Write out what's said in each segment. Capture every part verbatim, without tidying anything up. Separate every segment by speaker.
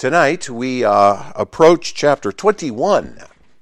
Speaker 1: Tonight we uh, approach chapter twenty-one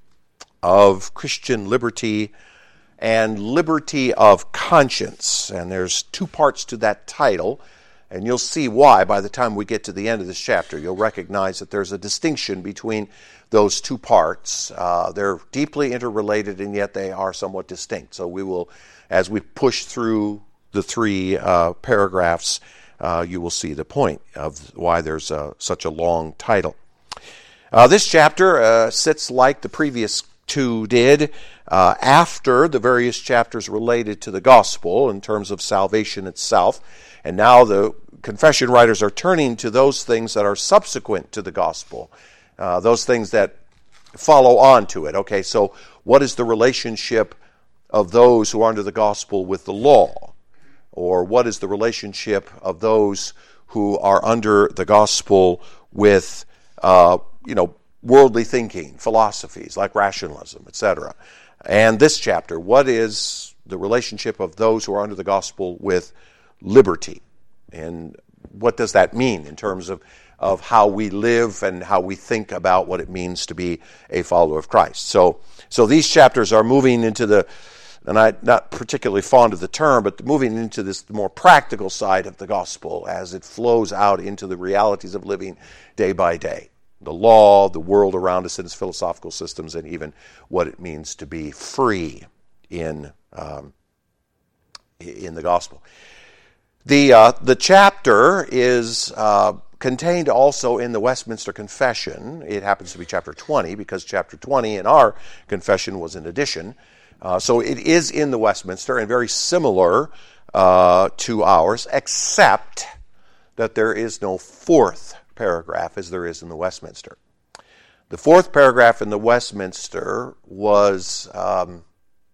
Speaker 1: of Christian Liberty and Liberty of Conscience. And there's two parts to that title, and you'll see why by the time we get to the end of this chapter. You'll recognize that there's a distinction between those two parts. Uh, they're deeply interrelated, and yet they are somewhat distinct. So we will, as we push through the three uh, paragraphs, uh, you will see the point of why there's uh, such a long title. Uh, this chapter uh, sits like the previous two did uh, after the various chapters related to the gospel in terms of salvation itself. And now the confession writers are turning to those things that are subsequent to the gospel, uh, those things that follow on to it. Okay, so what is the relationship of those who are under the gospel with the law? Or what is the relationship of those who are under the gospel with, uh, you know, worldly thinking, philosophies like rationalism, et cetera. And this chapter, what is the relationship of those who are under the gospel with liberty? And what does that mean in terms of, of how we live and how we think about what it means to be a follower of Christ? So, so these chapters are moving into the, and I'm not particularly fond of the term, but moving into this more practical side of the gospel as it flows out into the realities of living day by day. The law, the world around us and its philosophical systems, and even what it means to be free in um, in the gospel. The uh, the chapter is uh, contained also in the Westminster Confession. It happens to be chapter twenty because chapter twenty in our confession was an addition. Uh, so it is in the Westminster and very similar uh, to ours, except that there is no fourth paragraph as there is in the Westminster. The fourth paragraph in the Westminster was, um,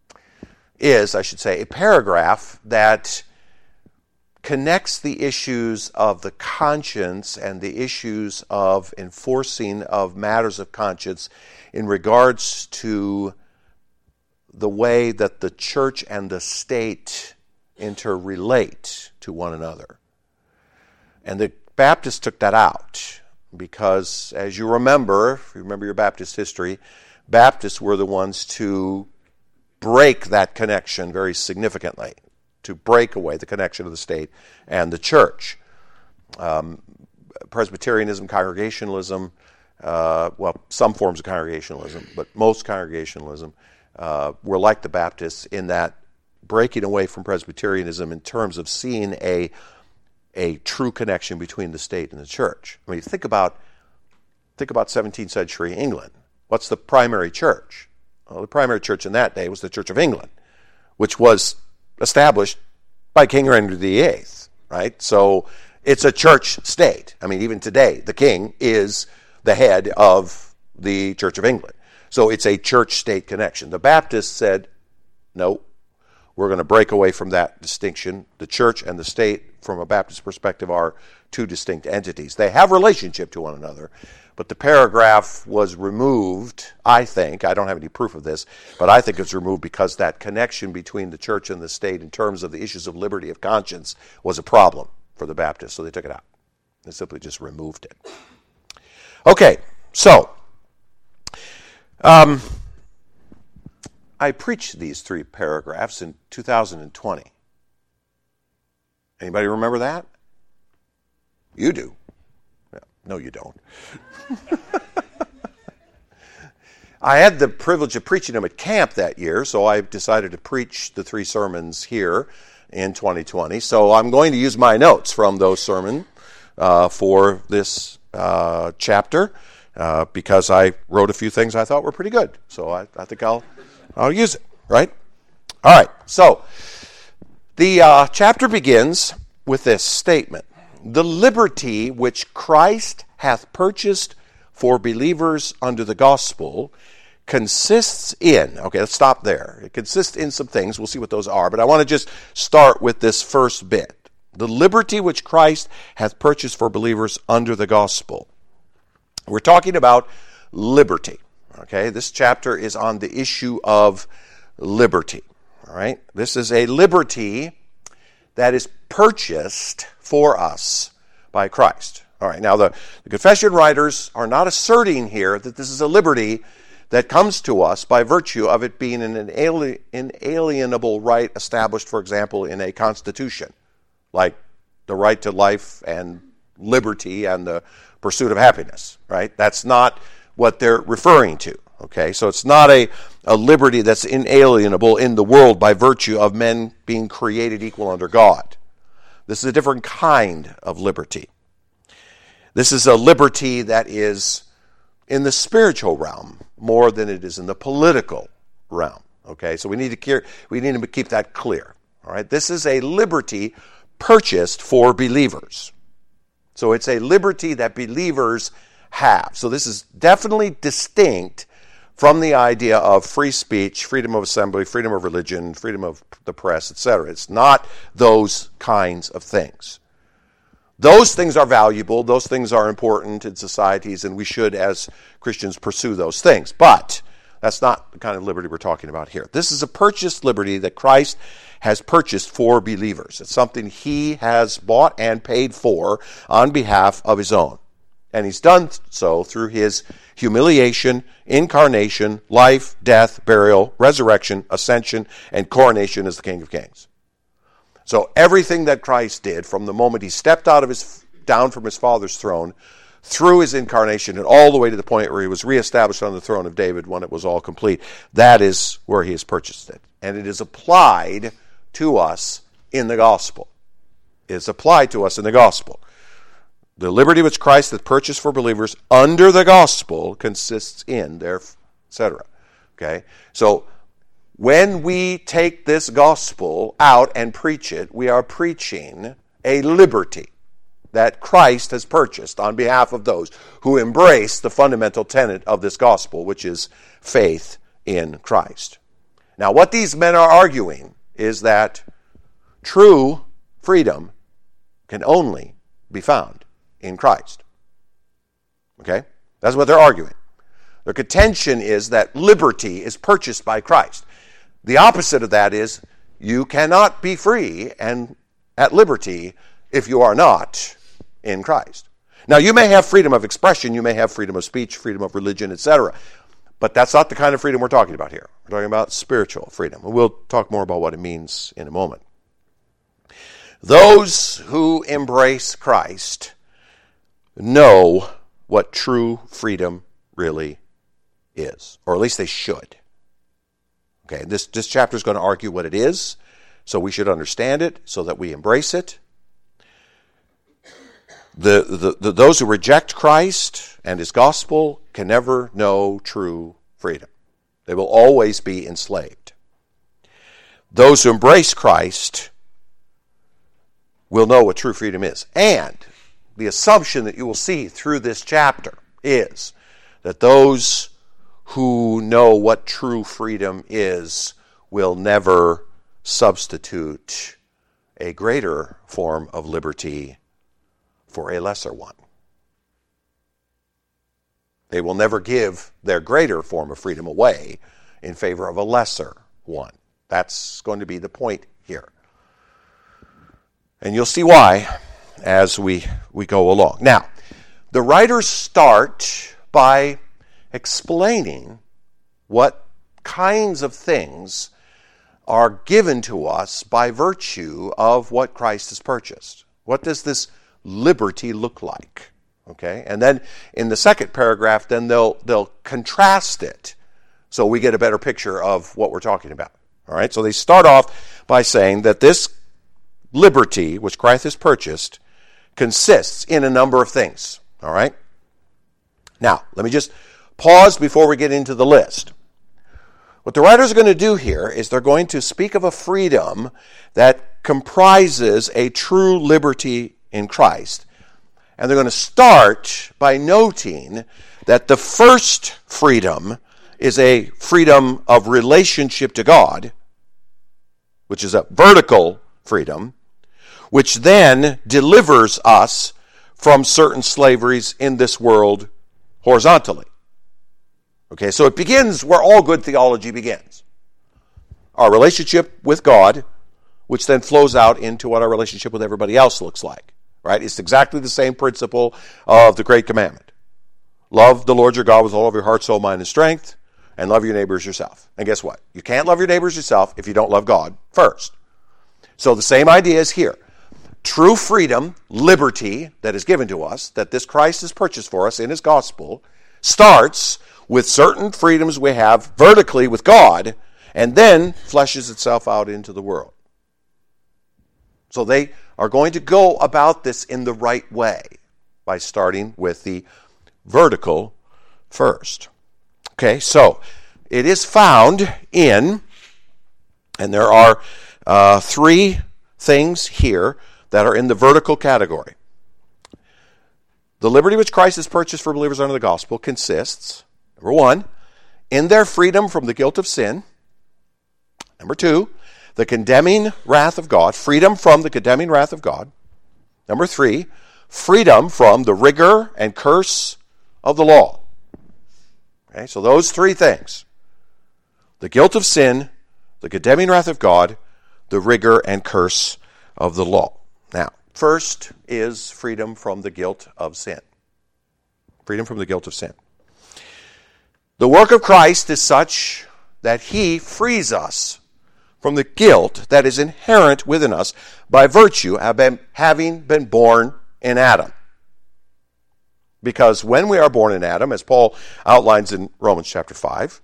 Speaker 1: is, I should say, a paragraph that connects the issues of the conscience and the issues of enforcing of matters of conscience in regards to the way that the church and the state interrelate to one another. And the Baptists took that out because, as you remember, if you remember your Baptist history, Baptists were the ones to break that connection very significantly, to break away the connection of the state and the church. Um, Presbyterianism, Congregationalism, uh, well, some forms of Congregationalism, but most Congregationalism uh, were like the Baptists in that breaking away from Presbyterianism in terms of seeing a a true connection between the state and the church. I mean, think about think about seventeenth century England. What's the primary church? Well, the primary church in that day was the Church of England, which was established by King Henry the Eighth, right? So it's a church state. I mean, even today, the king is the head of the Church of England. So it's a church-state connection. The Baptists said, no, we're going to break away from that distinction. The church and the state, from a Baptist perspective, are two distinct entities. They have relationship to one another, but the paragraph was removed, I think, I don't have any proof of this, but I think it's removed because that connection between the church and the state in terms of the issues of liberty of conscience was a problem for the Baptists, so they took it out. They simply just removed it. Okay, so um, I preached these three paragraphs in two thousand twenty. Anybody remember that? You do. No, you don't. I had the privilege of preaching them at camp that year, so I decided to preach the three sermons here in twenty twenty. So I'm going to use my notes from those sermons uh, for this uh, chapter uh, because I wrote a few things I thought were pretty good. So I, I think I'll I'll use it, right? All right, so the uh, chapter begins with this statement. The liberty which Christ hath purchased for believers under the gospel consists in, okay, let's stop there. It consists in some things. We'll see what those are, but I want to just start with this first bit. The liberty which Christ hath purchased for believers under the gospel. We're talking about liberty, okay? This chapter is on the issue of liberty, all right? This is a liberty that is purchased for us by Christ. All right, now the, the confession writers are not asserting here that this is a liberty that comes to us by virtue of it being an inali- inalienable right established, for example, in a constitution, like the right to life and liberty and the pursuit of happiness, right? That's not what they're referring to, okay? So it's not a, a liberty that's inalienable in the world by virtue of men being created equal under God. This is a different kind of liberty. This is a liberty that is in the spiritual realm more than it is in the political realm, okay? So we need to keep, we need to keep that clear, all right? This is a liberty purchased for believers. So it's a liberty that believers have. So this is definitely distinct from the idea of free speech, freedom of assembly, freedom of religion, freedom of the press, et cetera. It's not those kinds of things. Those things are valuable. Those things are important in societies, and we should, as Christians, pursue those things. But that's not the kind of liberty we're talking about here. This is a purchased liberty that Christ has purchased for believers. It's something he has bought and paid for on behalf of his own. And he's done so through his humiliation, incarnation, life, death, burial, resurrection, ascension, and coronation as the King of Kings. So everything that Christ did from the moment he stepped out of his down from his Father's throne through his incarnation and all the way to the point where he was reestablished on the throne of David when it was all complete, that is where he has purchased it. And it is applied to us in the gospel. It is applied to us in the gospel. The liberty which Christ hath purchased for believers under the gospel consists in their, et cetera. Okay? So when we take this gospel out and preach it, we are preaching a liberty that Christ has purchased on behalf of those who embrace the fundamental tenet of this gospel, which is faith in Christ. Now, what these men are arguing is that true freedom can only be found in Christ. Okay? That's what they're arguing. Their contention is that liberty is purchased by Christ. The opposite of that is you cannot be free and at liberty if you are not in Christ. Now, you may have freedom of expression, you may have freedom of speech, freedom of religion, et cetera. But that's not the kind of freedom we're talking about here. We're talking about spiritual freedom. We'll talk more about what it means in a moment. Those who embrace Christ know what true freedom really is, or at least they should. Okay, this, this chapter is going to argue what it is, so we should understand it so that we embrace it. The, the, the those who reject Christ and his gospel can never know true freedom. They will always be enslaved. Those who embrace Christ will know what true freedom is. And the assumption that you will see through this chapter is that those who know what true freedom is will never substitute a greater form of liberty for a lesser one. They will never give their greater form of freedom away in favor of a lesser one. That's going to be the point here. And you'll see why as we, we go along. Now, the writers start by explaining what kinds of things are given to us by virtue of what Christ has purchased. What does this liberty look like? Okay, and then in the second paragraph, then they'll they'll contrast it so we get a better picture of what we're talking about. All right, so they start off by saying that this liberty, which Christ has purchased, consists in a number of things. All right? Now, let me just pause before we get into the list. What the writers are going to do here is they're going to speak of a freedom that comprises a true liberty in Christ. And they're going to start by noting that the first freedom is a freedom of relationship to God, which is a vertical freedom, which then delivers us from certain slaveries in this world horizontally. Okay, so it begins where all good theology begins. Our relationship with God, which then flows out into what our relationship with everybody else looks like. right? It's exactly the same principle of the Great Commandment. Love the Lord your God with all of your heart, soul, mind, and strength, and love your neighbors yourself. And guess what? You can't love your neighbors yourself if you don't love God first. So the same idea is here. True freedom, liberty that is given to us, that this Christ has purchased for us in his gospel, starts with certain freedoms we have vertically with God, and then fleshes itself out into the world. So they are going to go about this in the right way by starting with the vertical first. Okay, so it is found in, and there are uh, three things here that are in the vertical category. The liberty which Christ has purchased for believers under the gospel consists, number one, in their freedom from the guilt of sin. Number two, the condemning wrath of God, freedom from the condemning wrath of God. Number three, freedom from the rigor and curse of the law. Okay, so those three things. The guilt of sin, the condemning wrath of God, the rigor and curse of the law. Now, first is freedom from the guilt of sin. Freedom from the guilt of sin. The work of Christ is such that he frees us from the guilt that is inherent within us by virtue of having been born in Adam. Because when we are born in Adam, as Paul outlines in Romans chapter five,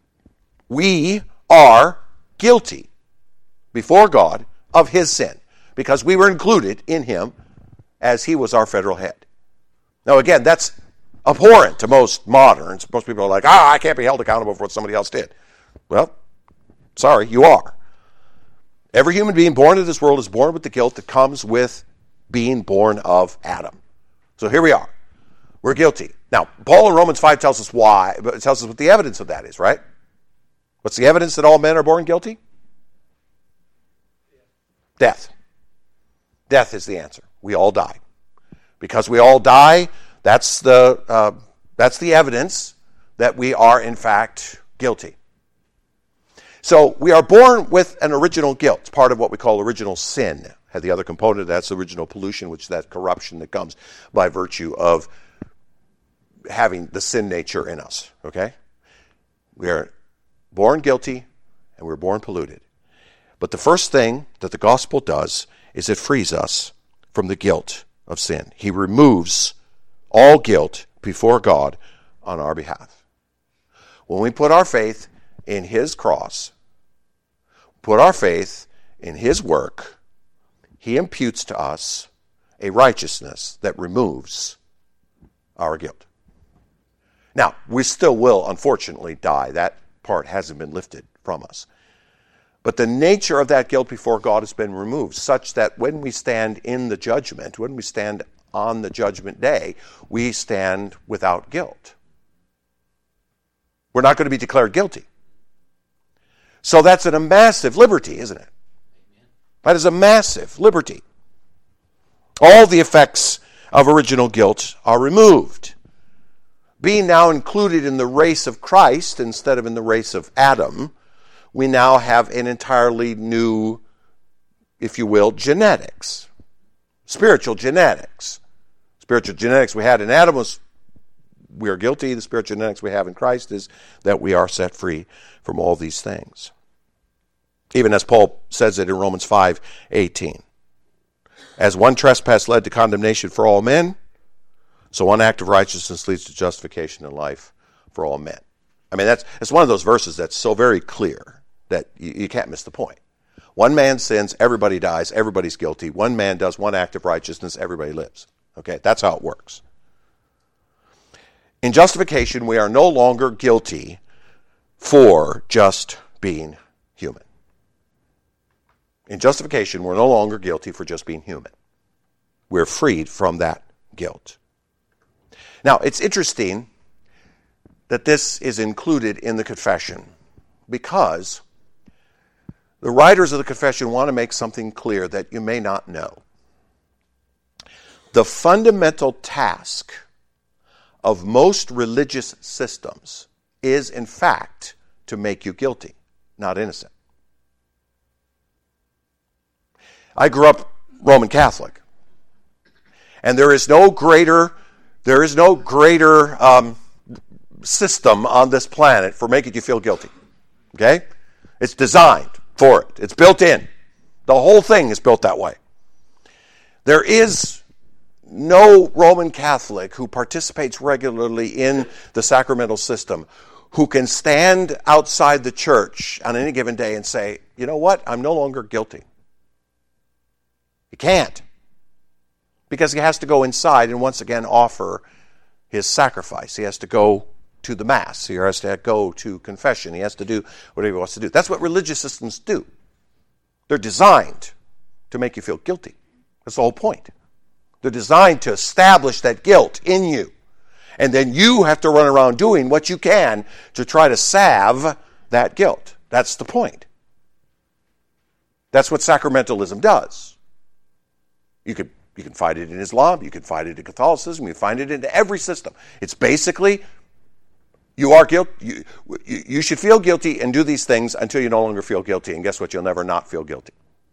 Speaker 1: we are guilty before God of his sin, because we were included in him as he was our federal head. Now again, that's abhorrent to most moderns. Most people are like, ah, I can't be held accountable for what somebody else did. Well, sorry, you are. Every human being born into this world is born with the guilt that comes with being born of Adam. So here we are. We're guilty. Now, Paul in Romans five tells us why, but it tells us what the evidence of that is, right? What's the evidence that all men are born guilty? Death. Death is the answer. We all die. Because we all die, that's the uh, that's the evidence that we are in fact guilty. So we are born with an original guilt. It's part of what we call original sin. Had the other component, that's original pollution, which is that corruption that comes by virtue of having the sin nature in us. Okay? We are born guilty and we're born polluted. But the first thing that the gospel does is it frees us from the guilt of sin. He removes all guilt before God on our behalf. When we put our faith in his cross, put our faith in his work, he imputes to us a righteousness that removes our guilt. Now, we still will, unfortunately, die. That part hasn't been lifted from us. But the nature of that guilt before God has been removed, such that when we stand in the judgment, when we stand on the judgment day, we stand without guilt. We're not going to be declared guilty. So that's a massive liberty, isn't it? That is a massive liberty. All the effects of original guilt are removed. Being now included in the race of Christ instead of in the race of Adam, we now have an entirely new, if you will, genetics. Spiritual genetics. Spiritual genetics we had in Adam was we are guilty. The spiritual genetics we have in Christ is that we are set free from all these things. Even as Paul says it in Romans five eighteen. As one trespass led to condemnation for all men, so one act of righteousness leads to justification in life for all men. I mean, that's it's one of those verses that's so very clear that you, you can't miss the point. One man sins, everybody dies, everybody's guilty. One man does one act of righteousness, everybody lives. Okay, that's how it works. In justification, we are no longer guilty for just being human. In justification, we're no longer guilty for just being human. We're freed from that guilt. Now, it's interesting that this is included in the confession because the writers of the confession want to make something clear that you may not know. The fundamental task of most religious systems is, in fact, to make you guilty, not innocent. I grew up Roman Catholic. And there is no greater, there is no greater um, system on this planet for making you feel guilty. Okay? It's designed for it. It's built in. The whole thing is built that way. There is no Roman Catholic who participates regularly in the sacramental system who can stand outside the church on any given day and say, you know what, I'm no longer guilty. He can't. Because he has to go inside and once again offer his sacrifice. He has to go to the Mass. He has to go to confession. He has to do whatever he wants to do. That's what religious systems do. They're designed to make you feel guilty. That's the whole point. They're designed to establish that guilt in you. And then you have to run around doing what you can to try to salve that guilt. That's the point. That's what sacramentalism does. You could you can find it in Islam, you can find it in Catholicism, you find it in every system. It's basically, you are guilty. You, you, you should feel guilty and do these things until you no longer feel guilty. And guess what? You'll never not feel guilty.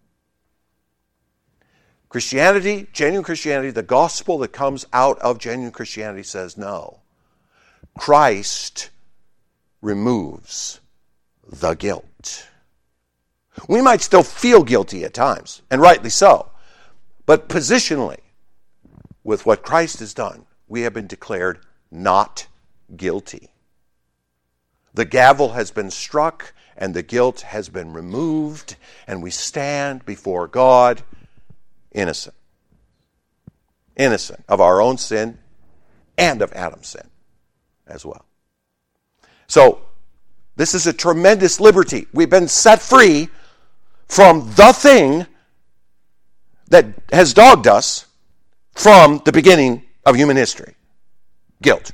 Speaker 1: Christianity, genuine Christianity, the gospel that comes out of genuine Christianity says no. Christ removes the guilt. We might still feel guilty at times, and rightly so. But positionally, with what Christ has done, we have been declared not guilty. The gavel has been struck, and the guilt has been removed, and we stand before God innocent. Innocent of our own sin and of Adam's sin as well. So, this is a tremendous liberty. We've been set free from the thing that has dogged us from the beginning of human history. Guilt.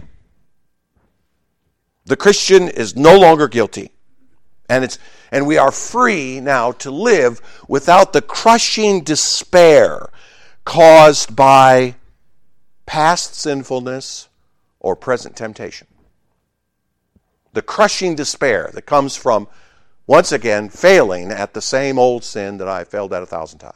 Speaker 1: The Christian is no longer guilty. And it's and we are free now to live without the crushing despair caused by past sinfulness or present temptation. The crushing despair that comes from, once again, failing at the same old sin that I failed at a thousand times.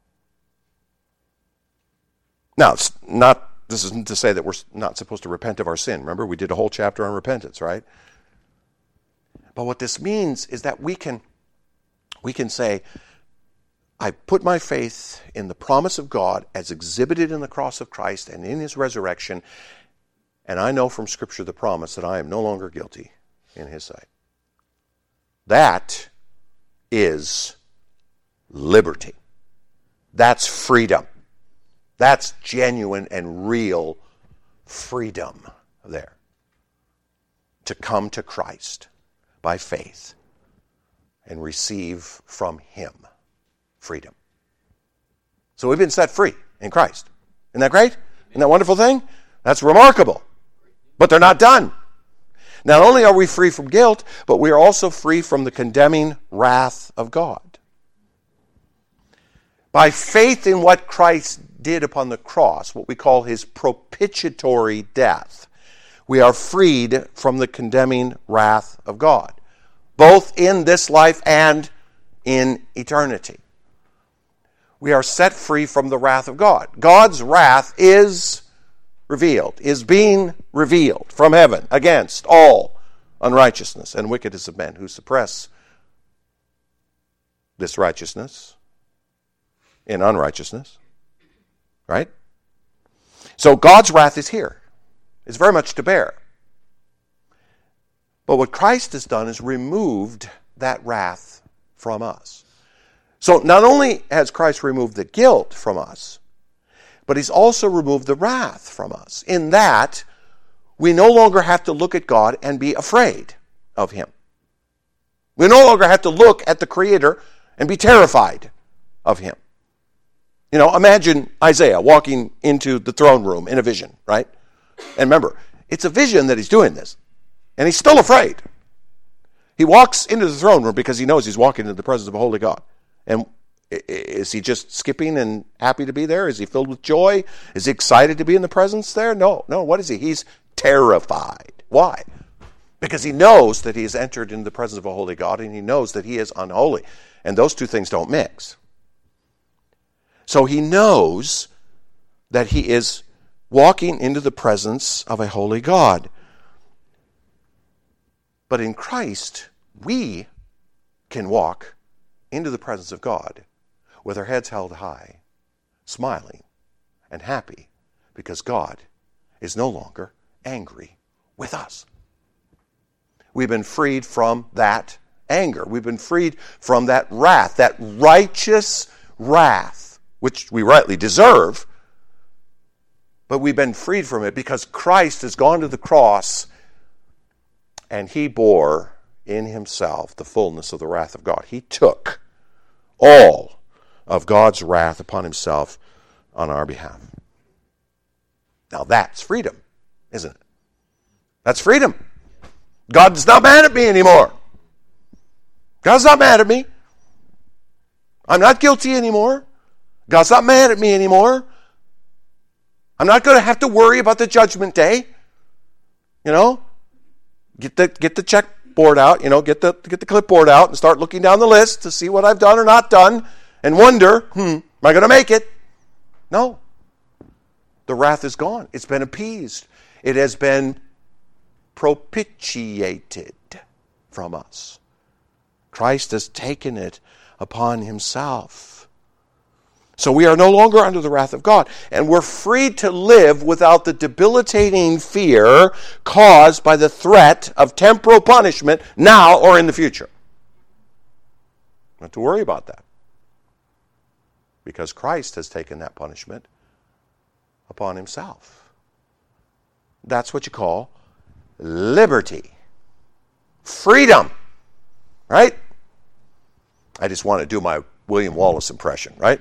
Speaker 1: Now, it's not, this isn't to say that we're not supposed to repent of our sin. Remember, we did a whole chapter on repentance, right? But what this means is that we can, we can say, I put my faith in the promise of God as exhibited in the cross of Christ and in his resurrection, and I know from Scripture the promise that I am no longer guilty in his sight. That is liberty. That's freedom. That's genuine and real freedom there. To come to Christ by faith and receive from him freedom. So we've been set free in Christ. Isn't that great? Isn't that a wonderful thing? That's remarkable. But they're not done. Not only are we free from guilt, but we are also free from the condemning wrath of God. By faith in what Christ did upon the cross, what we call his propitiatory death, we are freed from the condemning wrath of God, both in this life and in eternity. We are set free from the wrath of God. God's wrath is revealed, is being revealed from heaven against all unrighteousness and wickedness of men who suppress this righteousness in unrighteousness. Right? So God's wrath is here. It's very much to bear. But what Christ has done is removed that wrath from us. So not only has Christ removed the guilt from us, but he's also removed the wrath from us, in that we no longer have to look at God and be afraid of him. We no longer have to look at the Creator and be terrified of him. You know, imagine Isaiah walking into the throne room in a vision, right? And remember, it's a vision that he's doing this. And he's still afraid. He walks into the throne room because he knows he's walking into the presence of a holy God. And is he just skipping and happy to be there? Is he filled with joy? Is he excited to be in the presence there? No, no. What is he? He's terrified. Why? Because he knows that he has entered into the presence of a holy God, and he knows that he is unholy. And those two things don't mix. So he knows that he is walking into the presence of a holy God. But in Christ, we can walk into the presence of God with our heads held high, smiling and happy, because God is no longer angry with us. We've been freed from that anger. We've been freed from that wrath, that righteous wrath, which we rightly deserve. But we've been freed from it because Christ has gone to the cross and he bore in himself the fullness of the wrath of God. He took all of God's wrath upon himself on our behalf. Now that's freedom, isn't it? That's freedom. God's not mad at me anymore. God's not mad at me. I'm not guilty anymore. God's not mad at me anymore. I'm not going to have to worry about the judgment day. You know, get the get the checkboard out. You know, get the get the clipboard out and start looking down the list to see what I've done or not done, and wonder, hmm, am I going to make it? No. The wrath is gone. It's been appeased. It has been propitiated from us. Christ has taken it upon himself. So we are no longer under the wrath of God, and we're free to live without the debilitating fear caused by the threat of temporal punishment now or in the future. Not to worry about that, because Christ has taken that punishment upon himself. That's what you call liberty. Freedom. Right? I just want to do my William Wallace impression, right?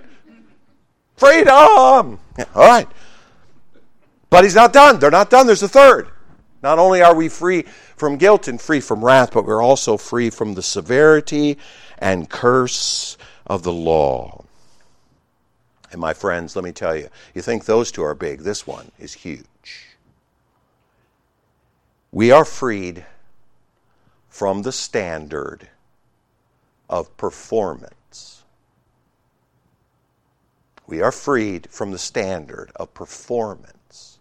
Speaker 1: Freedom! Yeah, all right. But he's not done. They're not done. There's a third. Not only are we free from guilt and free from wrath, but we're also free from the severity and curse of the law. And my friends, let me tell you, you think those two are big. This one is huge. We are freed from the standard of performance. We are freed from the standard of performance.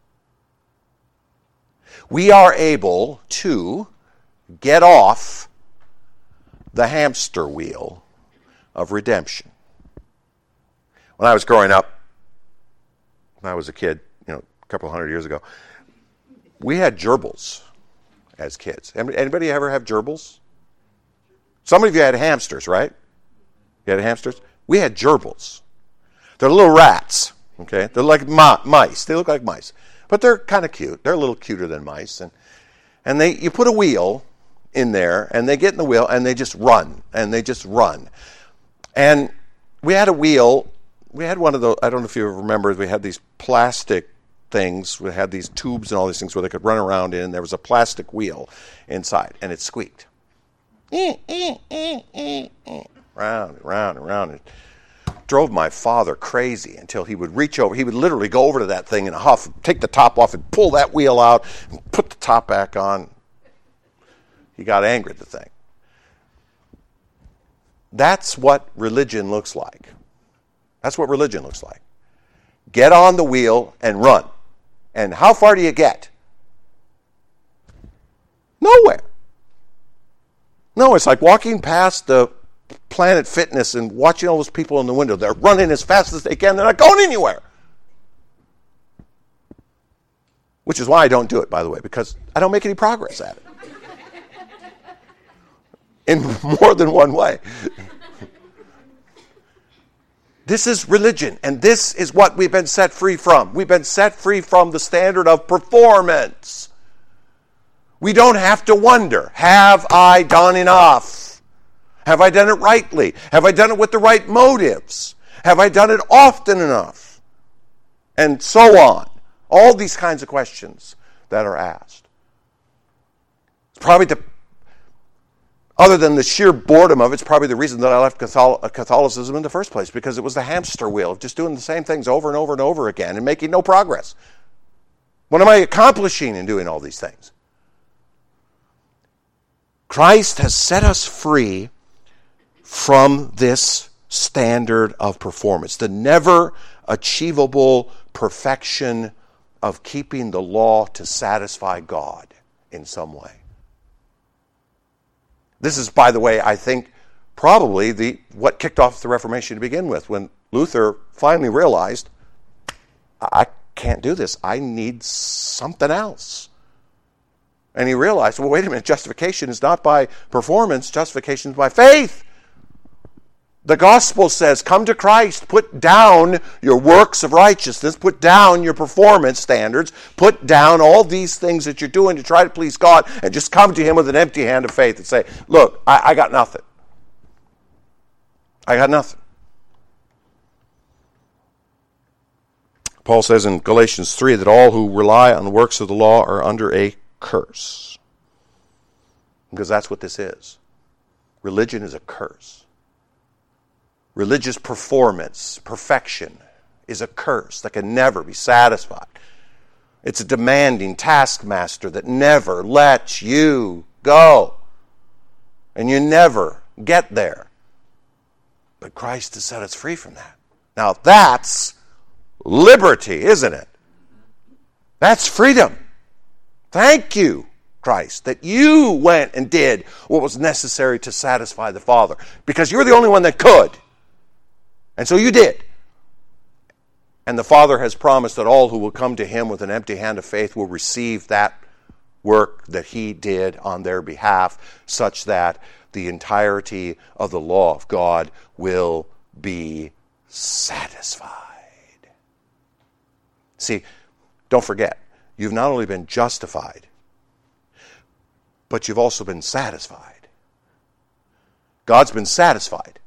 Speaker 1: We are able to get off the hamster wheel of redemption. When I was growing up, when I was a kid, you know, a couple hundred years ago, we had gerbils as kids. Anybody ever have gerbils? Some of you had hamsters, right? You had hamsters? We had gerbils. They're little rats, okay? They're like mi- mice. They look like mice. But they're kind of cute. They're a little cuter than mice. And and they you put a wheel in there, and they get in the wheel, and they just run. And they just run. And we had a wheel. We had one of those, I don't know if you remember, we had these plastic things. We had these tubes and all these things where they could run around in. There was a plastic wheel inside, and it squeaked. Round and round and round. It drove my father crazy until he would reach over. He would literally go over to that thing in a huff, take the top off, and pull that wheel out, and put the top back on. He got angry at the thing. That's what religion looks like. That's what religion looks like. Get on the wheel and run. And how far do you get? Nowhere. No, it's like walking past the Planet Fitness and watching all those people in the window. They're running as fast as they can. They're not going anywhere. Which is why I don't do it, by the way, because I don't make any progress at it. In more than one way. This is religion, and this is what we've been set free from. We've been set free from the standard of performance. We don't have to wonder, have I done enough? Have I done it rightly? Have I done it with the right motives? Have I done it often enough? And so on. All these kinds of questions that are asked. It's probably the, other than the sheer boredom of it, it's probably the reason that I left Catholicism in the first place, because it was the hamster wheel of just doing the same things over and over and over again and making no progress. What am I accomplishing in doing all these things? Christ has set us free from this standard of performance, the never achievable perfection of keeping the law to satisfy God in some way. This is, by the way, I think, probably the what kicked off the Reformation to begin with, when Luther finally realized, I can't do this. I need something else. And he realized, well, wait a minute, justification is not by performance, justification is by faith. The gospel says, come to Christ, put down your works of righteousness, put down your performance standards, put down all these things that you're doing to try to please God, and just come to him with an empty hand of faith and say, look, I, I got nothing. I got nothing. Paul says in Galatians three that all who rely on the works of the law are under a curse. Because that's what this is. Religion is a curse. Religious performance, perfection, is a curse that can never be satisfied. It's a demanding taskmaster that never lets you go. And you never get there. But Christ has set us free from that. Now that's liberty, isn't it? That's freedom. Thank you, Christ, that you went and did what was necessary to satisfy the Father. Because you're the only one that could. And so you did. And the Father has promised that all who will come to him with an empty hand of faith will receive that work that he did on their behalf, such that the entirety of the law of God will be satisfied. See, don't forget, you've not only been justified, but you've also been satisfied. God's been satisfied.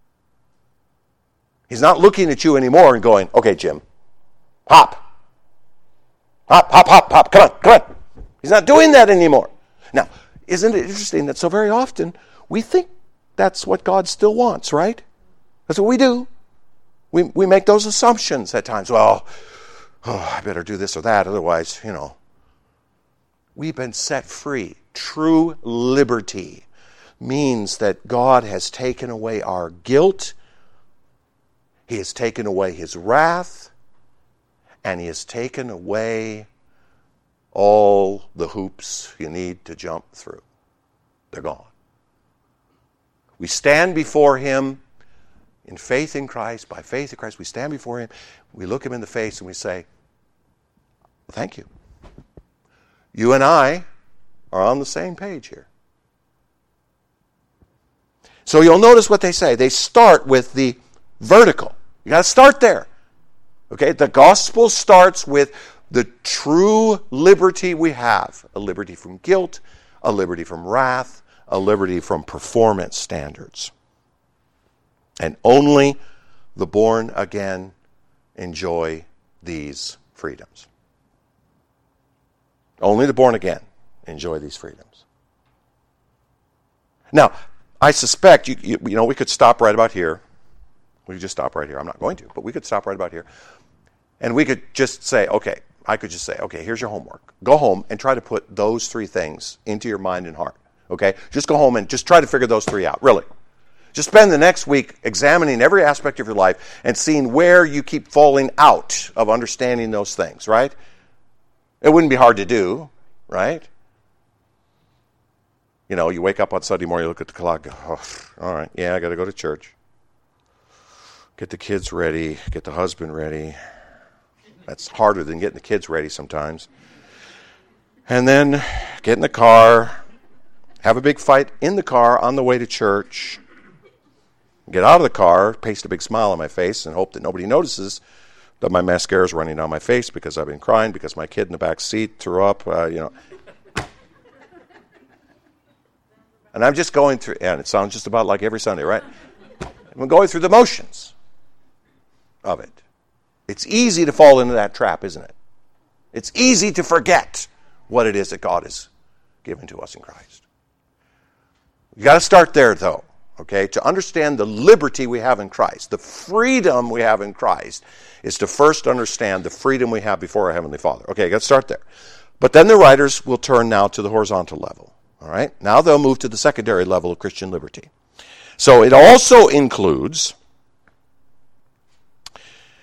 Speaker 1: He's not looking at you anymore and going, okay, Jim, hop. Hop, hop, hop, hop, come on, come on. He's not doing that anymore. Now, isn't it interesting that so very often we think that's what God still wants, right? That's what we do. We we make those assumptions at times. Well, oh, I better do this or that, otherwise, you know. We've been set free. True liberty means that God has taken away our guilt. He has taken away his wrath, and he has taken away all the hoops you need to jump through. They're gone. We stand before him in faith in Christ, by faith in Christ. We stand before him, we look him in the face, and we say, well, thank you. You and I are on the same page here. So you'll notice what they say. They start with the vertical. You got to start there. Okay? The gospel starts with the true liberty we have. A liberty from guilt, a liberty from wrath, a liberty from performance standards. And only the born again enjoy these freedoms. Only the born again enjoy these freedoms. Now, I suspect, you, you, you know, we could stop right about here. We could just stop right here. I'm not going to, but we could stop right about here. And we could just say, okay, I could just say, okay, here's your homework. Go home and try to put those three things into your mind and heart. Okay? Just go home and just try to figure those three out, really. Just spend the next week examining every aspect of your life and seeing where you keep falling out of understanding those things, right? It wouldn't be hard to do, right? You know, you wake up on Sunday morning, you look at the clock, go, oh, all right, yeah, I got to go to church. Get the kids ready, get the husband ready. That's harder than getting the kids ready sometimes. And then get in the car, have a big fight in the car on the way to church. Get out of the car, paste a big smile on my face, and hope that nobody notices that my mascara is running down my face because I've been crying because my kid in the back seat threw up, uh, you know. And I'm just going through, and it sounds just about like every Sunday, right? I'm going through the motions of it. It's easy to fall into that trap, isn't it? It's easy to forget what it is that God has given to us in Christ. You got to start there, though, okay? To understand the liberty we have in Christ, the freedom we have in Christ, is to first understand the freedom we have before our Heavenly Father. Okay, you got to start there. But then the writers will turn now to the horizontal level. All right? Now they'll move to the secondary level of Christian liberty. So it also includes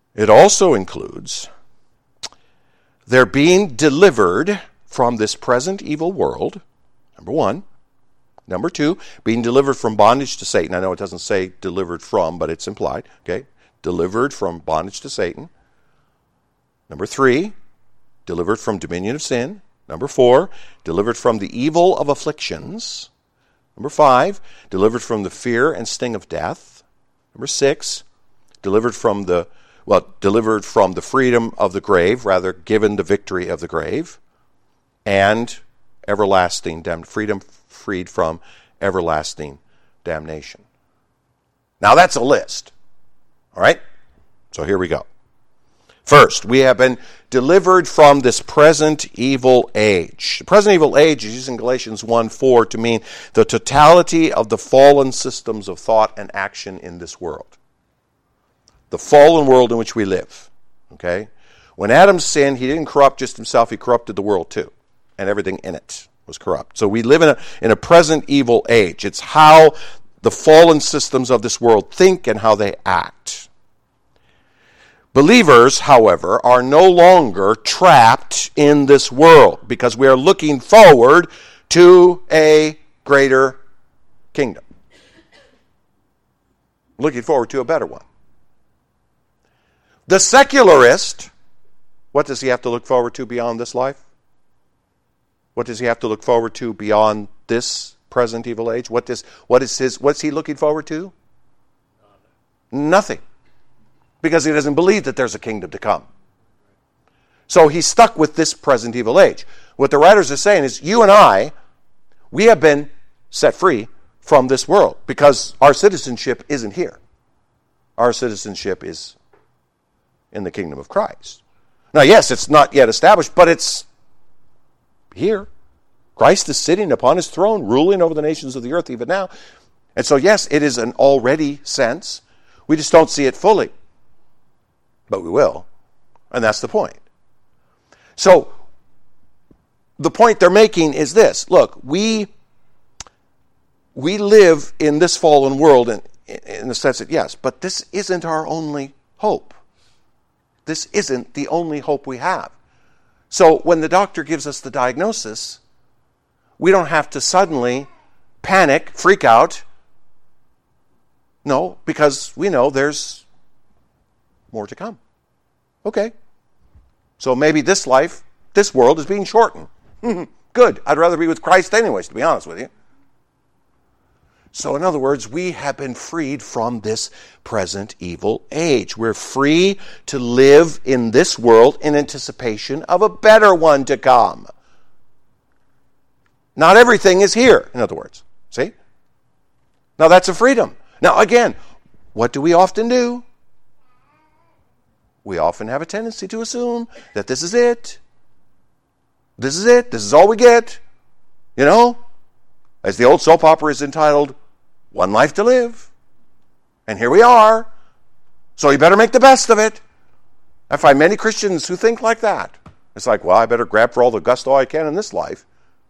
Speaker 1: It also includes their being delivered from this present evil world, number one. Number two, being delivered from bondage to Satan. I know it doesn't say delivered from, but it's implied. Okay, delivered from bondage to Satan. Number three, delivered from dominion of sin. Number four, delivered from the evil of afflictions. Number five, delivered from the fear and sting of death. Number six, delivered from the, well, delivered from the freedom of the grave, rather given the victory of the grave. And everlasting damn freedom, freed from everlasting damnation. Now that's a list. All right? So here we go. First, we have been delivered from this present evil age. The present evil age is used in Galatians one four to mean the totality of the fallen systems of thought and action in this world. The fallen world in which we live. Okay? When Adam sinned, he didn't corrupt just himself, he corrupted the world too. And everything in it was corrupt. So we live in a, in a present evil age. It's how the fallen systems of this world think and how they act. Believers, however, are no longer trapped in this world because we are looking forward to a greater kingdom. Looking forward to a better one. The secularist, what does he have to look forward to beyond this life? What does he have to look forward to beyond this present evil age? What does what is his what's he looking forward to? Nothing. Because he doesn't believe that there's a kingdom to come. So he's stuck with this present evil age. What the writers are saying is, you and I, we have been set free from this world because our citizenship isn't here. Our citizenship is in the kingdom of Christ. Now, yes, it's not yet established, but it's here. Christ is sitting upon his throne, ruling over the nations of the earth even now. And so, yes, it is an already sense. We just don't see it fully. But we will. And that's the point. So, the point they're making is this. Look, we we live in this fallen world in, in the sense that, yes, but this isn't our only hope. This isn't the only hope we have. So, when the doctor gives us the diagnosis, we don't have to suddenly panic, freak out. No, because we know there's more to come. Okay. So maybe this life, this world is being shortened. Good. I'd rather be with Christ anyways, to be honest with you. So in other words, we have been freed from this present evil age. We're free to live in this world in anticipation of a better one to come. Not everything is here, in other words. See? Now that's a freedom. Now again, what do we often do? We often have a tendency to assume that this is it. This is it. This is all we get. You know? As the old soap opera is entitled, One Life to Live. And here we are. So you better make the best of it. I find many Christians who think like that. It's like, well, I better grab for all the gusto I can in this life.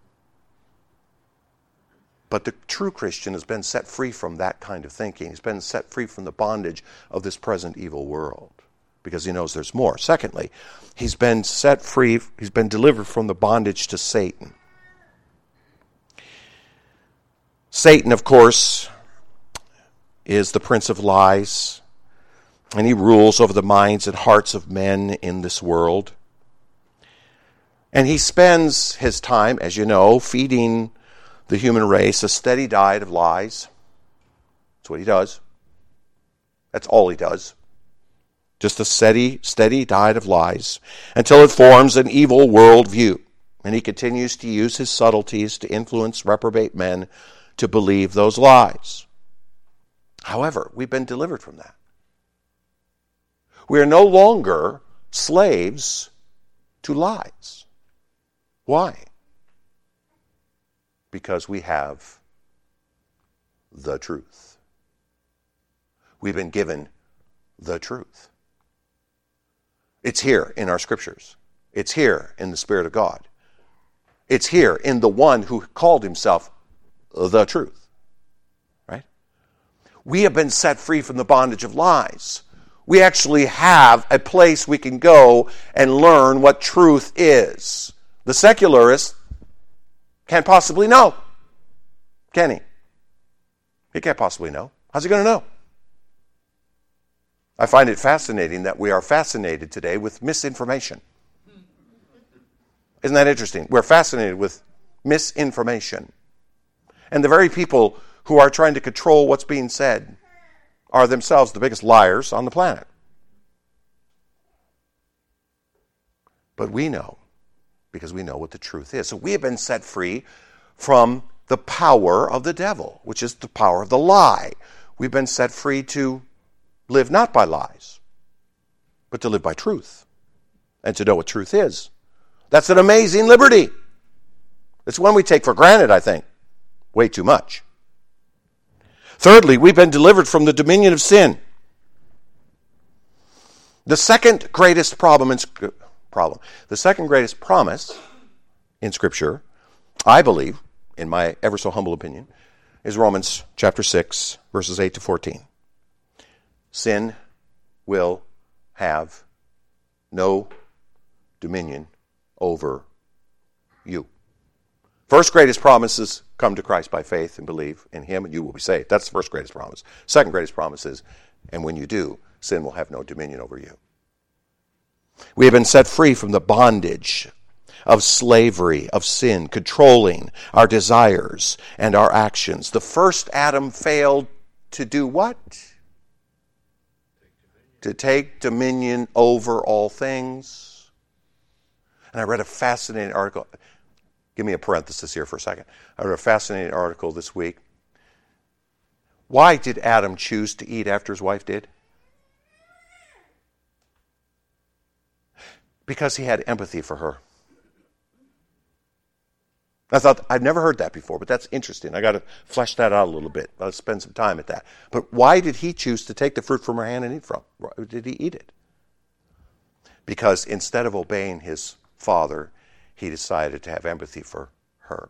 Speaker 1: But the true Christian has been set free from that kind of thinking. He's been set free from the bondage of this present evil world. Because he knows there's more. Secondly, he's been set free, he's been delivered from the bondage to Satan. Satan, of course, is the prince of lies, and he rules over the minds and hearts of men in this world. And he spends his time, as you know, feeding the human race a steady diet of lies. That's what he does. That's all he does. Just a steady, steady diet of lies until it forms an evil worldview. And he continues to use his subtleties to influence reprobate men to believe those lies. However, we've been delivered from that. We are no longer slaves to lies. Why? Because we have the truth. We've been given the truth. It's here in our scriptures. It's here in the Spirit of God. It's here in the one who called himself the truth. Right? We have been set free from the bondage of lies. We actually have a place we can go and learn what truth is. The secularist can't possibly know. Can he? He can't possibly know. How's he going to know? I find it fascinating that we are fascinated today with misinformation. Isn't that interesting? We're fascinated with misinformation. And the very people who are trying to control what's being said are themselves the biggest liars on the planet. But we know, because we know what the truth is. So we have been set free from the power of the devil, which is the power of the lie. We've been set free to live not by lies, but to live by truth, and to know what truth is. That's an amazing liberty. It's one we take for granted, I think, way too much. Thirdly, we've been delivered from the dominion of sin. The second greatest problem in problem, the second greatest promise in Scripture, I believe, in my ever so humble opinion, is Romans chapter six, verses eight to fourteen. Sin will have no dominion over you. First greatest promise is come to Christ by faith and believe in Him and you will be saved. That's the first greatest promise. Second greatest promise is, and when you do, sin will have no dominion over you. We have been set free from the bondage of slavery, of sin, controlling our desires and our actions. The first Adam failed to do what? To take dominion over all things. And I read a fascinating article. Give me a parenthesis here for a second. I read a fascinating article this week. Why did Adam choose to eat after his wife did? Because he had empathy for her. I thought, I've never heard that before, but that's interesting. I got to flesh that out a little bit. I'll spend some time at that. But why did he choose to take the fruit from her hand and eat from? Why did he eat it? Because instead of obeying his father, he decided to have empathy for her.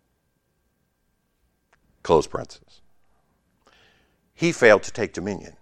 Speaker 1: Close parenthesis. He failed to take dominion.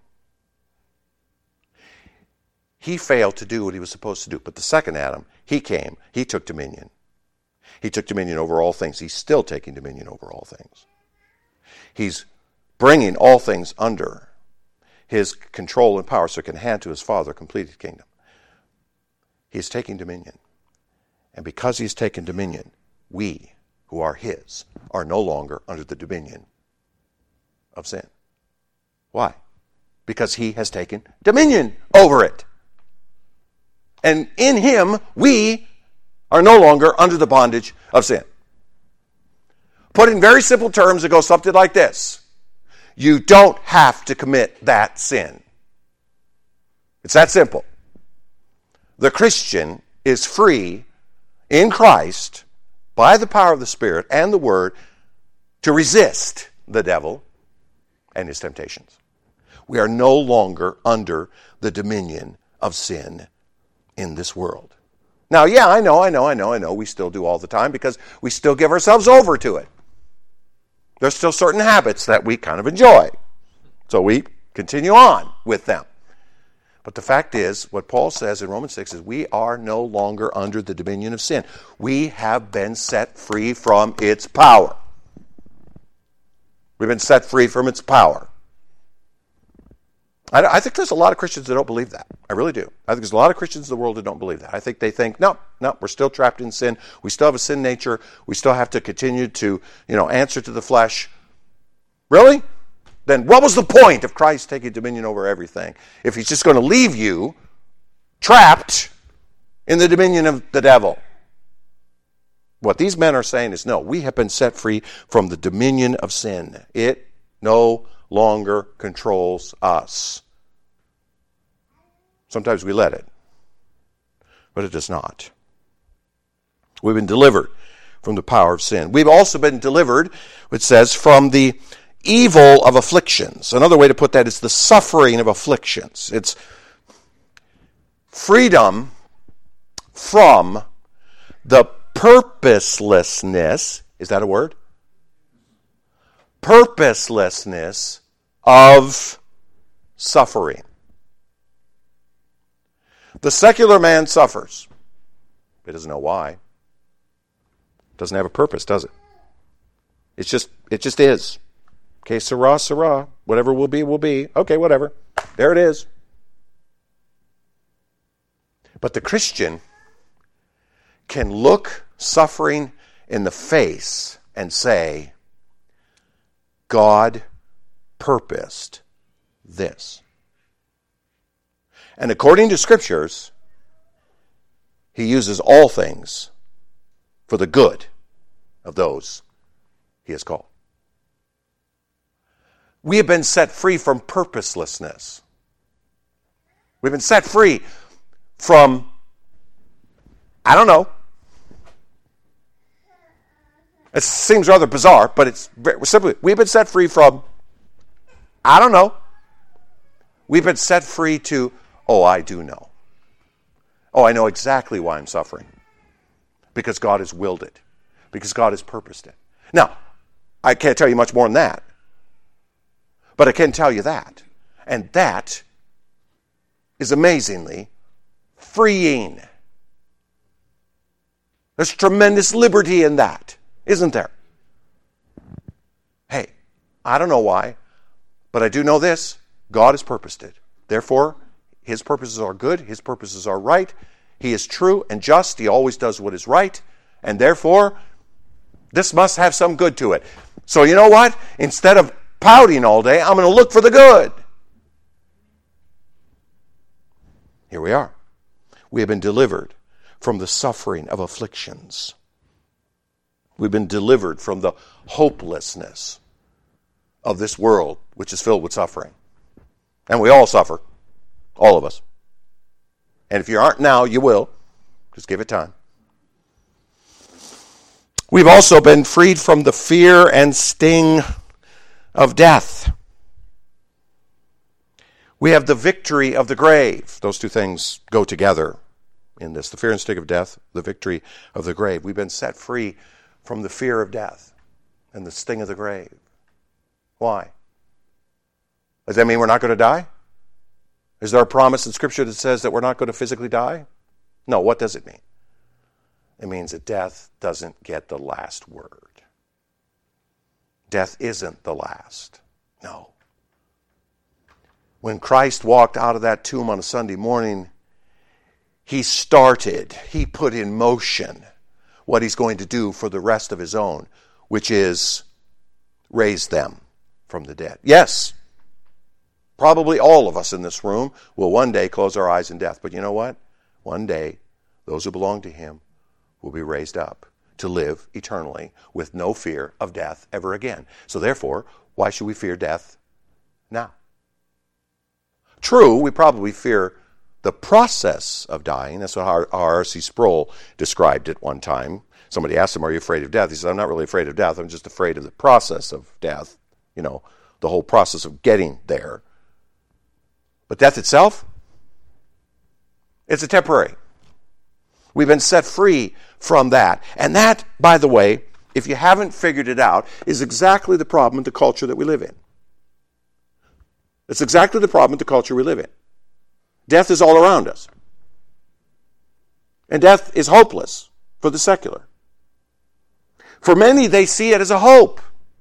Speaker 1: He failed to do what he was supposed to do. But the second Adam, he came, he took dominion. He took dominion over all things. He's still taking dominion over all things. He's bringing all things under his control and power so he can hand to his Father a completed kingdom. He's taking dominion. And because he's taken dominion, we, who are his, are no longer under the dominion of sin. Why? Because he has taken dominion over it. And in him, we are no longer under the bondage of sin. Put in very simple terms, it goes something like this. You don't have to commit that sin. It's that simple. The Christian is free in Christ by the power of the Spirit and the Word to resist the devil and his temptations. We are no longer under the dominion of sin in this world. Now, yeah, I know, I know, I know, I know, we still do all the time because we still give ourselves over to it. There's still certain habits that we kind of enjoy. So we continue on with them. But the fact is, what Paul says in Romans six is we are no longer under the dominion of sin. We have been set free from its power. We've been set free from its power. I, I think there's a lot of Christians that don't believe that. I really do. I think there's a lot of Christians in the world that don't believe that. I think they think, no, no, we're still trapped in sin. We still have a sin nature. We still have to continue to, you know, answer to the flesh. Really? Then what was the point of Christ taking dominion over everything if he's just going to leave you trapped in the dominion of the devil? What these men are saying is, no, we have been set free from the dominion of sin. It no longer controls us. Sometimes we let it, but it does not. We've been delivered from the power of sin. We've also been delivered, it says, from the evil of afflictions. Another way to put that is the suffering of afflictions. It's freedom from the purposelessness, is that a word? Purposelessness of suffering. The secular man suffers. He doesn't know why. Doesn't have a purpose, does it? It's just, it just is. Okay, sirrah, sirrah. Whatever will be, will be. Okay, whatever. There it is. But the Christian can look suffering in the face and say, God purposed this. And according to Scriptures, He uses all things for the good of those He has called. We have been set free from purposelessness. We've been set free from, I don't know. It seems rather bizarre, but it's very simply, we've been set free from, I don't know. We've been set free to, oh, I do know. Oh, I know exactly why I'm suffering. Because God has willed it. Because God has purposed it. Now, I can't tell you much more than that. But I can tell you that. And that is amazingly freeing. There's tremendous liberty in that, isn't there? Hey, I don't know why, but I do know this. God has purposed it. Therefore, His purposes are good. His purposes are right. He is true and just. He always does what is right. And therefore, this must have some good to it. So you know what? Instead of pouting all day, I'm going to look for the good. Here we are. We have been delivered from the suffering of afflictions. We've been delivered from the hopelessness of this world, which is filled with suffering. And we all suffer. All of us. And if you aren't now, you will. Just give it time. We've also been freed from the fear and sting of death. We have the victory of the grave. Those two things go together in this. The fear and sting of death, the victory of the grave. We've been set free from the fear of death and the sting of the grave. Why? Does that mean we're not going to die? Is there a promise in Scripture that says that we're not going to physically die? No, what does it mean? It means that death doesn't get the last word. Death isn't the last. No. When Christ walked out of that tomb on a Sunday morning, He started, He put in motion what He's going to do for the rest of His own, which is raise them from the dead. Yes, probably all of us in this room will one day close our eyes in death. But you know what? One day, those who belong to Him will be raised up to live eternally with no fear of death ever again. So therefore, why should we fear death now? True, we probably fear the process of dying. That's what R. R. C. Sproul described it one time. Somebody asked him, are you afraid of death? He said, I'm not really afraid of death. I'm just afraid of the process of death. You know, the whole process of getting there. But death itself, it's a temporary. We've been set free from that. And that, by the way, if you haven't figured it out, is exactly the problem in the culture that we live in. It's exactly the problem in the culture we live in. Death is all around us. And death is hopeless for the secular. For many, they see it as a hope.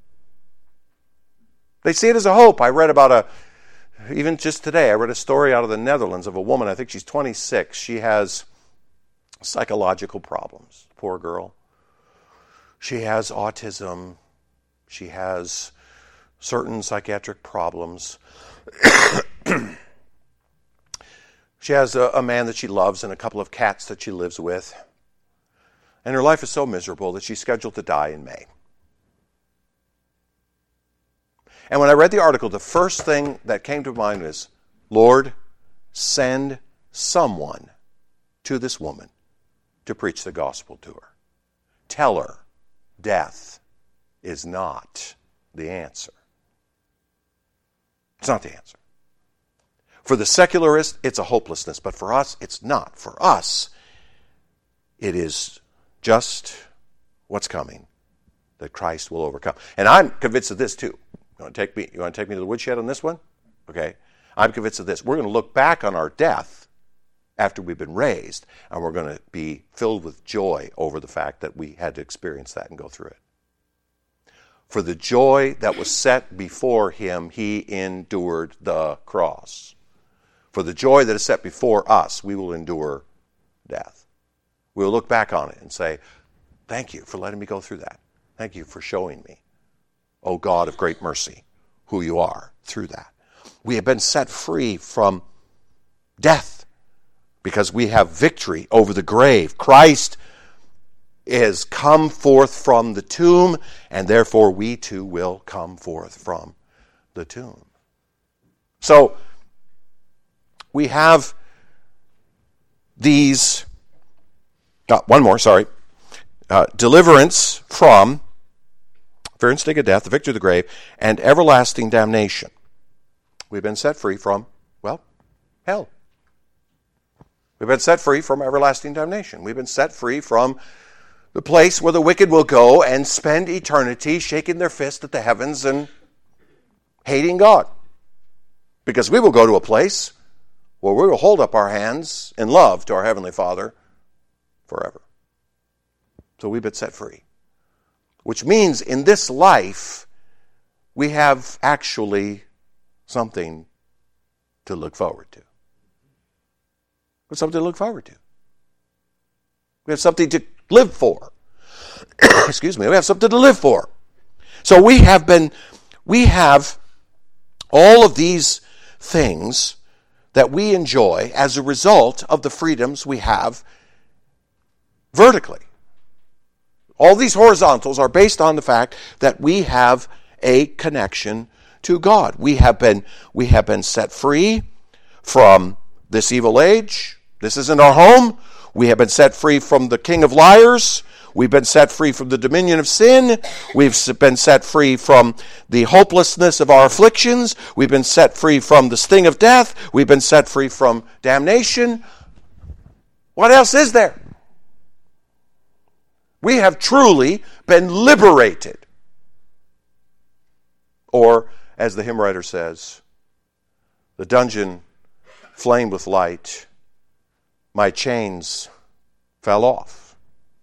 Speaker 1: They see it as a hope. I read about a, even just today, I read a story out of the Netherlands of a woman, I think she's twenty-six. She has psychological problems. Poor girl. She has autism. She has certain psychiatric problems. She has a, a man that she loves and a couple of cats that she lives with. And her life is so miserable that she's scheduled to die in May. And when I read the article, the first thing that came to mind was, Lord, send someone to this woman to preach the gospel to her. Tell her death is not the answer. It's not the answer. For the secularist, it's a hopelessness, but for us, it's not. For us, it is just what's coming, that Christ will overcome. And I'm convinced of this too. You want to take me, you want to take me to the woodshed on this one? Okay. I'm convinced of this. We're going to look back on our death after we've been raised, and we're going to be filled with joy over the fact that we had to experience that and go through it. For the joy that was set before him, he endured the cross. For the joy that is set before us, we will endure death. We'll look back on it and say, thank you for letting me go through that. Thank you for showing me, O God of great mercy, who you are through that. We have been set free from death because we have victory over the grave. Christ is come forth from the tomb, and therefore we too will come forth from the tomb. So, we have these, uh, one more, sorry, uh, deliverance from fear and sting of death, the victory of the grave, and everlasting damnation. We've been set free from, well, hell. We've been set free from everlasting damnation. We've been set free from the place where the wicked will go and spend eternity shaking their fist at the heavens and hating God. Because we will go to a place where we will hold up our hands in love to our Heavenly Father forever. So we've been set free. Which means in this life, we have actually something to look forward to. We have something to look forward to. We have something to live for. Excuse me. We have something to live for. So we have been, we have all of these things that we enjoy as a result of the freedoms we have vertically. All these horizontals are based on the fact that we have a connection to God. We have been, we have been set free from this evil age. This isn't our home. We have been set free from the king of liars. We've been set free from the dominion of sin. We've been set free from the hopelessness of our afflictions. We've been set free from the sting of death. We've been set free from damnation. What else is there? We have truly been liberated. Or, as the hymn writer says, the dungeon flamed with light. My chains fell off.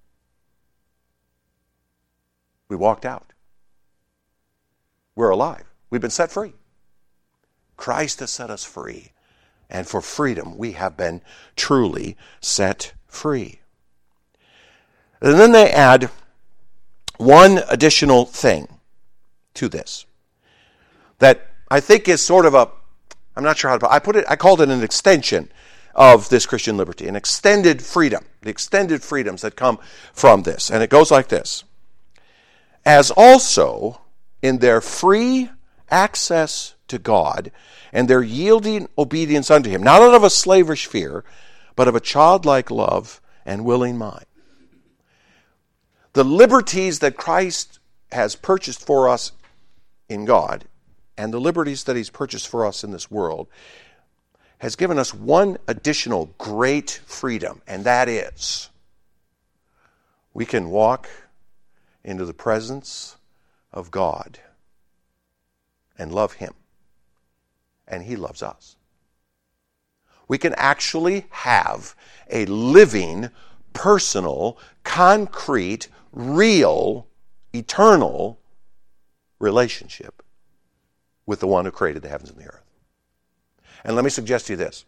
Speaker 1: We walked out. We're alive. We've been set free. Christ has set us free. And for freedom, we have been truly set free. And then they add one additional thing to this that I think is sort of a, I'm not sure how to put it, I put it, I called it an extension of this Christian liberty, an extended freedom, the extended freedoms that come from this. And it goes like this. As also in their free access to God and their yielding obedience unto him, not out of a slavish fear, but of a childlike love and willing mind. The liberties that Christ has purchased for us in God and the liberties that he's purchased for us in this world has given us one additional great freedom, and that is we can walk into the presence of God and love him, and he loves us. We can actually have a living, personal, concrete, real, eternal relationship with the one who created the heavens and the earth. And let me suggest to you this.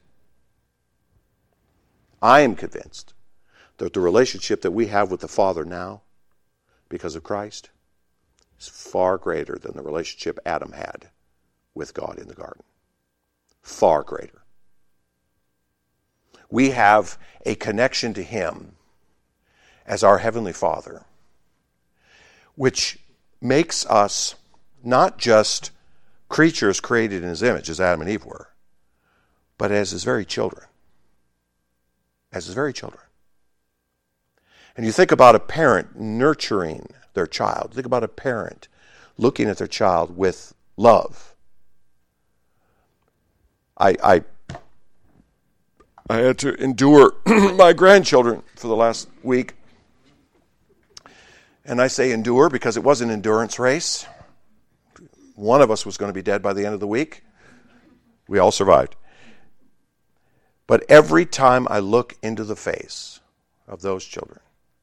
Speaker 1: I am convinced that the relationship that we have with the Father now, because of Christ, is far greater than the relationship Adam had with God in the garden. Far greater. We have a connection to him as our Heavenly Father, which makes us not just creatures created in his image, as Adam and Eve were, but as his very children. As his very children. And you think about a parent nurturing their child. Think about a parent looking at their child with love. I I, I had to endure my grandchildren for the last week. And I say endure because it was an endurance race. One of us was going to be dead by the end of the week. We all survived. But every time I look into the face of those children,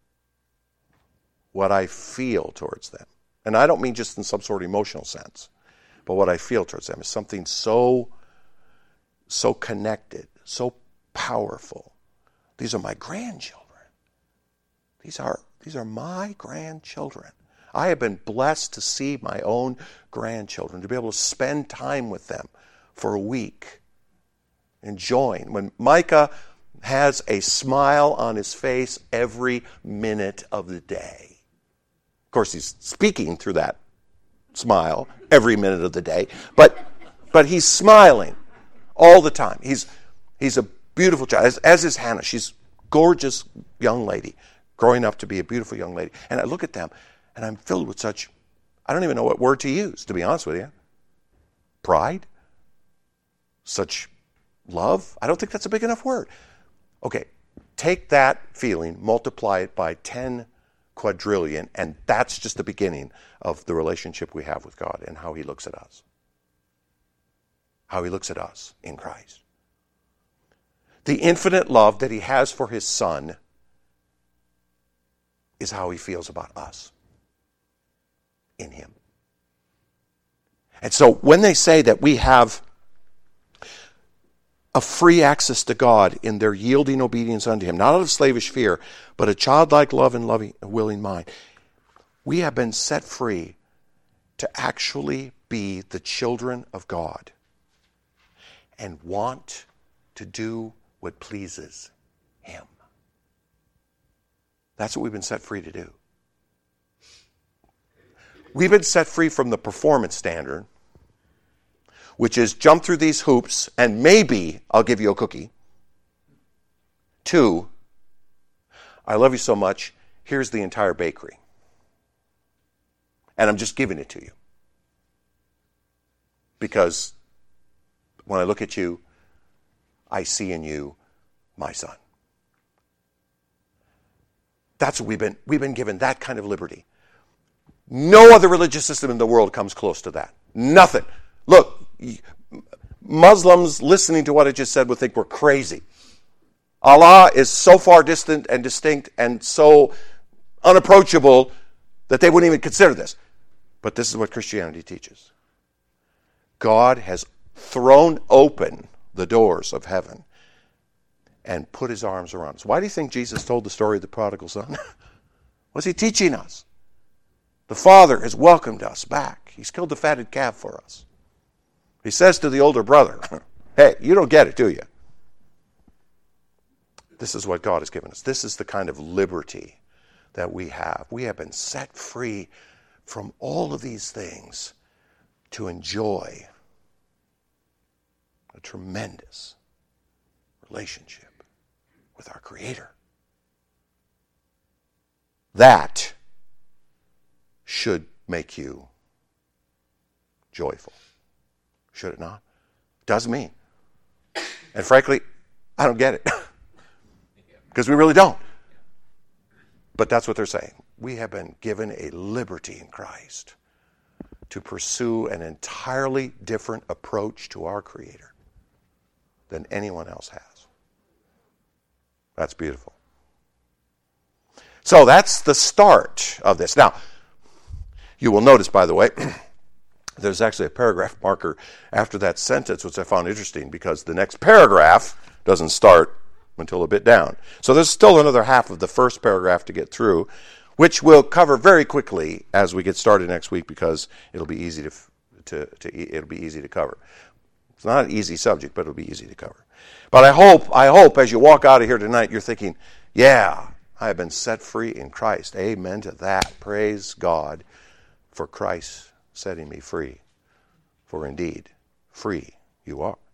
Speaker 1: what I feel towards them, and I don't mean just in some sort of emotional sense, but what I feel towards them is something so, so connected, so powerful. These are my grandchildren. These are, these are my grandchildren. I have been blessed to see my own grandchildren, to be able to spend time with them for a week, enjoying. When Micah has a smile on his face every minute of the day. Of course, he's speaking through that smile every minute of the day, but but he's smiling all the time. He's he's a beautiful child, as, as is Hannah. She's a gorgeous young lady, growing up to be a beautiful young lady. And I look at them, and I'm filled with such, I don't even know what word to use, to be honest with you. Pride? Such love? I don't think that's a big enough word. Okay, take that feeling, multiply it by ten quadrillion, and that's just the beginning of the relationship we have with God and how he looks at us. How he looks at us in Christ. The infinite love that he has for his Son is how he feels about us in him. And so when they say that we have a free access to God in their yielding obedience unto him, not out of slavish fear, but a childlike love and loving, willing mind, we have been set free to actually be the children of God and want to do what pleases him. That's what we've been set free to do. We've been set free from the performance standard, which is jump through these hoops and maybe I'll give you a cookie. Two, I love you so much, here's the entire bakery. And I'm just giving it to you. Because when I look at you, I see in you my Son. That's what we've been, we've been given, that kind of liberty. No other religious system in the world comes close to that. Nothing. Look, Muslims listening to what I just said would think we're crazy. Allah is so far distant and distinct and so unapproachable that they wouldn't even consider this. But this is what Christianity teaches. God has thrown open the doors of heaven and put his arms around us. Why do you think Jesus told the story of the prodigal son? What's he teaching us? The Father has welcomed us back. He's killed the fatted calf for us. He says to the older brother, hey, you don't get it, do you? This is what God has given us. This is the kind of liberty that we have. We have been set free from all of these things to enjoy a tremendous relationship with our Creator. That should make you joyful. Should it not? Does me. And frankly, I don't get it. Because we really don't. But that's what they're saying. We have been given a liberty in Christ to pursue an entirely different approach to our Creator than anyone else has. That's beautiful. So that's the start of this. Now, you will notice, by the way, there's actually a paragraph marker after that sentence, which I found interesting because the next paragraph doesn't start until a bit down. So there's still another half of the first paragraph to get through, which we'll cover very quickly as we get started next week because it'll be easy to, to, to it'll be easy to cover. It's not an easy subject, but it'll be easy to cover. But I hope, I hope as you walk out of here tonight, you're thinking, yeah, I have been set free in Christ. Amen to that. Praise God for Christ setting me free. For indeed, free you are.